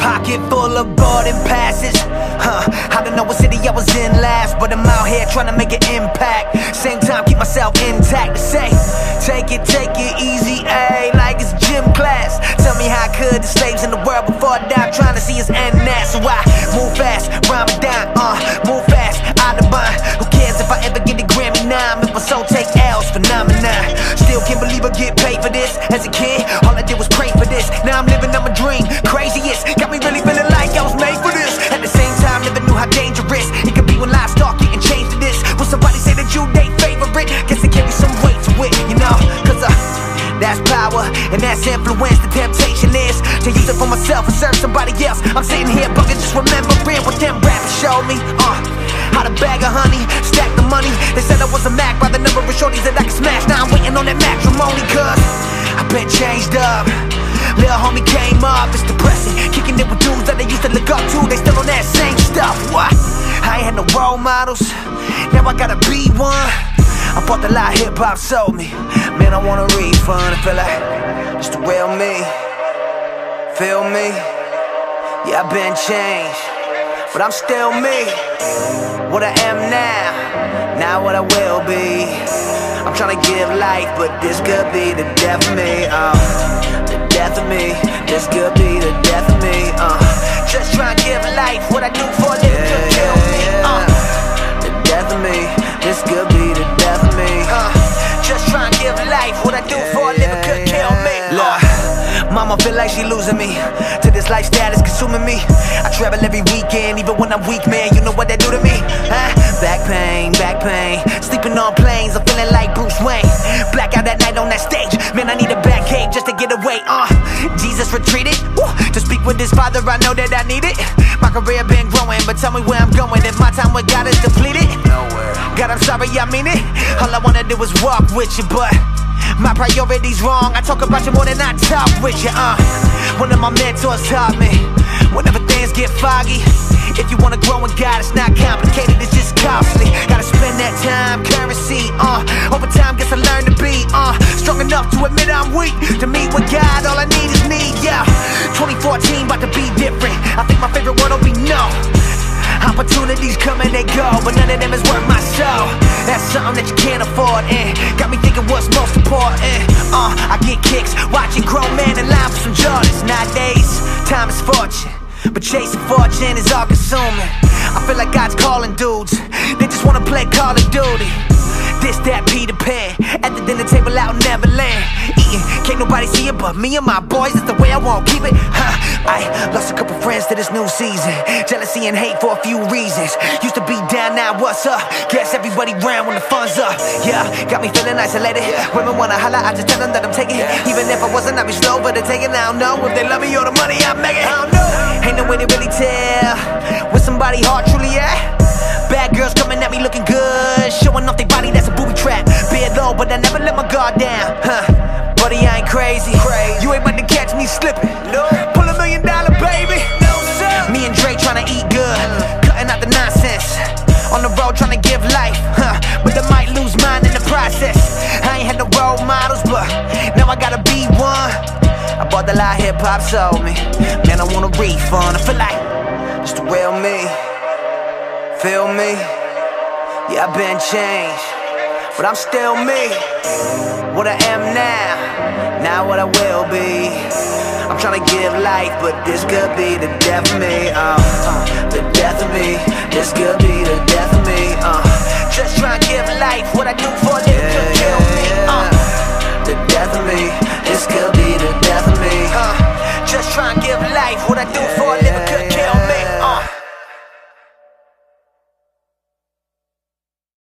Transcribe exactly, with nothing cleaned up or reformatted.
Pocket full of boarding passes. Huh, I don't know what city I was in last, but I'm out here trying to make an impact. Same time, keep myself intact. To say, take it, take it easy, ayy, like it's gym class. Tell me how could the slaves in the world before I die, trying to see us end that. So I move fast, Ramadan, uh, move fast, out of mind. Who cares if I ever get a Grammy nine? If my soul take L's, phenomenon. Still can't believe I get paid for this. As a kid, all I did was pray for this. Now I'm living on my dream, craziest. Got me really feeling like I was made for this. At the same time, never knew how dangerous it could be when lives start getting changed to this. When somebody say that you they favorite, guess they carry some weight to it, you know. Cause uh, that's power, and that's influence. The temptation is to use it for myself and serve somebody else. I'm sitting here bugging, just remembering what them rappers showed me. Uh, how to bag of honey, stack the money. They said I was a Mac by the number of shorties that I could smash. Now I'm waiting on that matrimony, cause I've been changed up. Little homie came up, it's depressing. Kicking it with dudes that they used to look up to. They still on that same stuff, what? I ain't had no role models, now I gotta be one. I bought the lie hip-hop sold me. Man, I want a refund, I feel like it's the real me. Feel me? Yeah, I've been changed, but I'm still me. What I am now, not what I will be. I'm tryna give life, but this could be the death of me. Uh, the death of me, this could be the death of me. Uh, just tryna give life, what I do for a living could kill me. Uh, the death of me, this could be the death of me. Uh, just tryna give life, what I do for a living could kill me. Look, mama feel like she losing me to this lifestyle is consuming me. I travel every weekend, even when I'm weak, man. You know what that do to me? Huh? Back pain, back pain. Sleeping on planes, I'm feeling like Bruce Wayne. Black out that night on that stage. Man, I need a back cave just to get away. Uh, Jesus retreated woo, to speak with his father. I know that I need it. My career been growing, but tell me where I'm going if my time with God is depleted. Nowhere. God, I'm sorry, I mean it. All I wanna do is walk with you, but my priority's wrong. I talk about you more than I talk with you. Uh, one of my mentors taught me, whenever things get foggy, if you wanna grow in God, it's not complicated, it's just costly. Gotta spend that time, currency, uh over time, guess I learned to be uh strong enough to admit I'm weak. To meet with God, all I need is need, yeah. Twenty fourteen, about to be different. I think my favorite word will be no. Opportunities come and they go, but none of them is worth my soul. That's something that you can't afford, and got me thinking what's most important. Uh, I get kicks watching grown men in line for some Jordans. Nowadays, time is fortune, but chasing fortune is all consuming. I feel like God's calling dudes, they just wanna play Call of Duty. This, that, Peter Pan, at the dinner table out in Neverland. Eating, can't nobody see it but me and my boys, it's the way I won't keep it. Huh, I lost a couple friends to this new season. Jealousy and hate for a few reasons. Used to be down, now what's up? Guess everybody round when the fun's up. Yeah, got me feeling isolated. Women wanna holla, I just tell them that I'm taking it. Even if I wasn't, I'd be slow, but to take it. I don't know if they love me or the money I'm making. I don't know. Ain't no way to really tell where somebody heart truly at. Bad girls coming at me looking good, showing off their body, that's a booby trap. Beard low, but I never let my guard down. Huh, buddy, I ain't crazy. crazy. You ain't about to catch me slipping. No. Pull a million dollar, baby. No, sir. Me and Dre tryna eat good, cutting out the nonsense. On the road tryna give life, huh, but I might lose mine in the process. I ain't had no role models, but now I gotta be one. I bought the lie hip-hop sold me. Man, I want a refund. I feel like it's the real me. Feel me? Yeah, I've been changed, but I'm still me. What I am now, not what I will be. I'm tryna give life, but this could be the death of me. Uh, uh, the death of me, this could be the death of me. Uh, just tryna give life, what I do for a living could kill me. Uh, the death of me, this could be the death of me. Uh, just tryna give life, what I do for